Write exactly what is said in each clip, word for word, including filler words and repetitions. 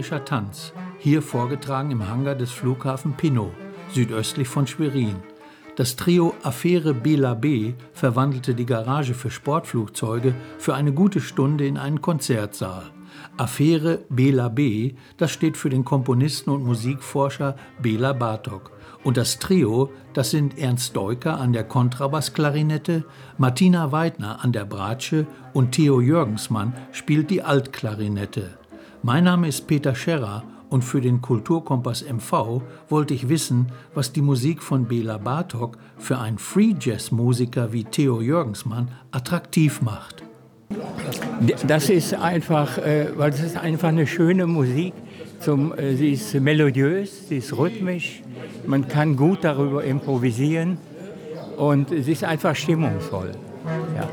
ungarischer Tanz, hier vorgetragen im Hangar des Flughafen Pinno, südöstlich von Schwerin. Das Trio Affäre Bela B. verwandelte die Garage für Sportflugzeuge für eine gute Stunde in einen Konzertsaal. Affäre Bela B., das steht für den Komponisten und Musikforscher Bela Bartok. Und das Trio, das sind Ernst Deuker an der Kontrabassklarinette, Martina Weidner an der Bratsche und Theo Jürgensmann spielt die Altklarinette. Mein Name ist Peter Scherrer und für den Kulturkompass M V wollte ich wissen, was die Musik von Bela Bartok für einen Free-Jazz-Musiker wie Theo Jürgensmann attraktiv macht. Das ist einfach, äh, weil es ist einfach eine schöne Musik. Zum, äh, sie ist melodiös, sie ist rhythmisch, man kann gut darüber improvisieren und sie ist einfach stimmungsvoll. Ja.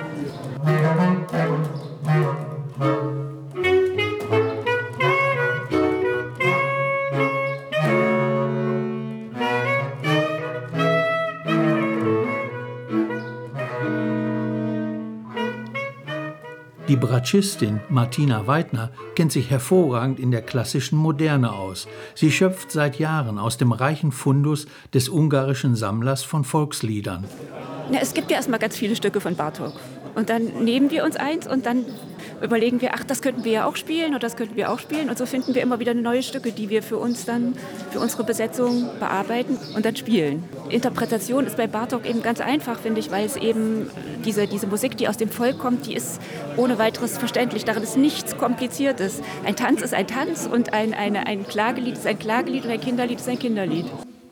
Die Bratschistin Martina Weidner kennt sich hervorragend in der klassischen Moderne aus. Sie schöpft seit Jahren aus dem reichen Fundus des ungarischen Sammlers von Volksliedern. Ja, es gibt ja erstmal ganz viele Stücke von Bartók. Und dann nehmen wir uns eins und dann überlegen wir, ach, das könnten wir ja auch spielen oder das könnten wir auch spielen. Und so finden wir immer wieder neue Stücke, die wir für uns dann, für unsere Besetzung bearbeiten und dann spielen. Interpretation ist bei Bartók eben ganz einfach, finde ich, weil es eben diese, diese Musik, die aus dem Volk kommt, die ist ohne weiteres verständlich. Darin ist nichts Kompliziertes. Ein Tanz ist ein Tanz und ein, eine, ein Klagelied ist ein Klagelied und ein Kinderlied ist ein Kinderlied.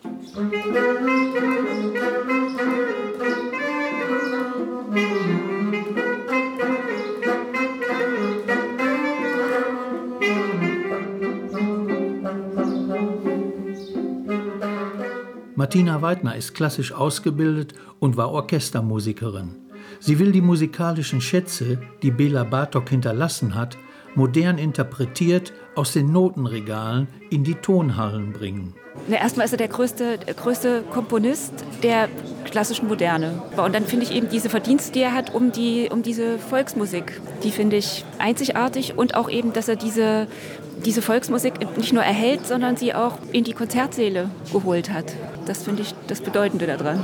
Martina Weidner ist klassisch ausgebildet und war Orchestermusikerin. Sie will die musikalischen Schätze, die Bela Bartók hinterlassen hat, modern interpretiert aus den Notenregalen in die Tonhallen bringen. Na, erstmal ist er der größte, der größte Komponist der klassischen Moderne. Und dann finde ich eben diese Verdienste, die er hat um, die, um diese Volksmusik, die finde ich einzigartig und auch eben, dass er diese, diese Volksmusik nicht nur erhält, sondern sie auch in die Konzertsäle geholt hat. Das finde ich das Bedeutende daran.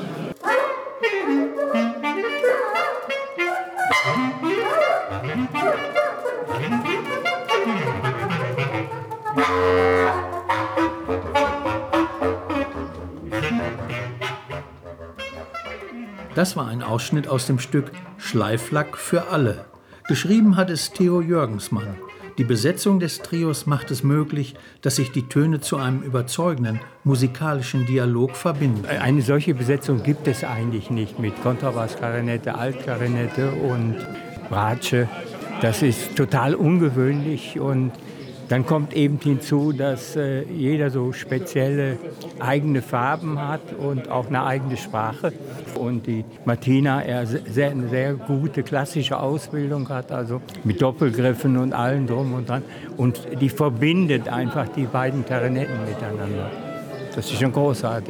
Das war ein Ausschnitt aus dem Stück Schleiflack für alle. Geschrieben hat es Theo Jürgensmann. Die Besetzung des Trios macht es möglich, dass sich die Töne zu einem überzeugenden musikalischen Dialog verbinden. Eine solche Besetzung gibt es eigentlich nicht mit Kontrabass, Klarinette, Altklarinette und Bratsche. Das ist total ungewöhnlich und dann kommt eben hinzu, dass äh, jeder so spezielle eigene Farben hat und auch eine eigene Sprache. Und die Martina er sehr, eine sehr gute klassische Ausbildung hat, also mit Doppelgriffen und allem drum und dran. Und die verbindet einfach die beiden Klarinetten miteinander. Das ist schon großartig.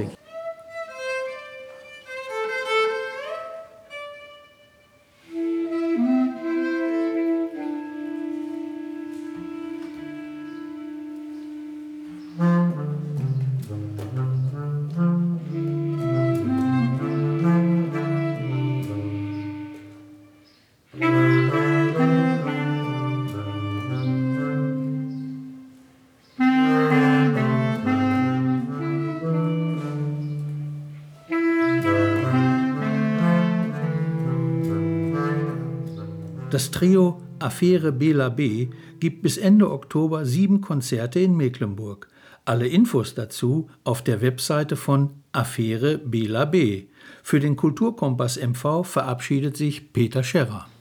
Das Trio Affäre Bela B. gibt bis Ende Oktober sieben Konzerte in Mecklenburg. Alle Infos dazu auf der Webseite von Affäre Bela B. Für den Kulturkompass M V verabschiedet sich Peter Scherrer.